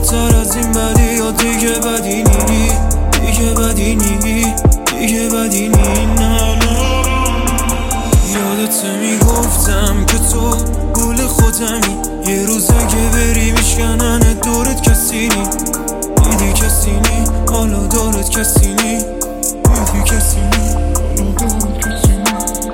بالاتر از این بدی یا دیگه بدی نی، دیگه بدی نی، دیگه بدی نی. نه یادت میگفتم که تو گل خودمی، یه روز اگه بری میشکنن دورت کسی نی، دیدی کسی نی حالا دورت کسی نی، دیدی کسی نی حالا دورت کسی نی.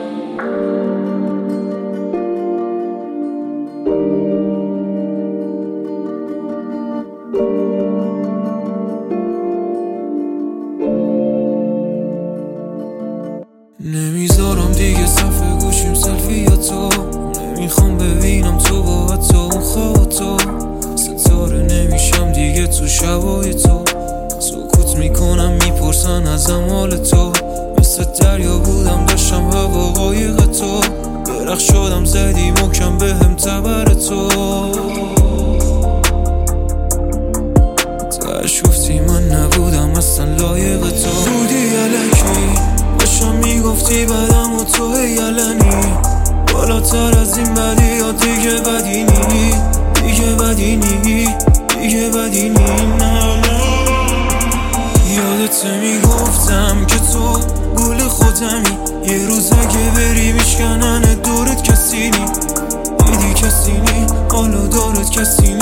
نمیذارم دیگه صفحه گوشیم سلفیاتو، نمیخوام ببینم تو با تو اون خواباتو، ستاره نمیشم دیگه تو شبای تو، سکوت میکنم میپرسن ازم حال تو، مثل دریا بودم داشتم هوا قایق تو، برق شدم زدی محکم بهم تبر تو، تاش گفتی من نبودم اصلا لایق تو، بودی الکی داشتم میگفتی بدم و تو یلنی، بالاتر از این بدی یا دیگه بدی نی، دیگه بدی نی، دیگه بدی نی. یادت میگفتم که تو گل خودمی، یه روز اگه بری میشکنن دورت کسی نی، دیدی کسی نی حالا دورت کسی نی.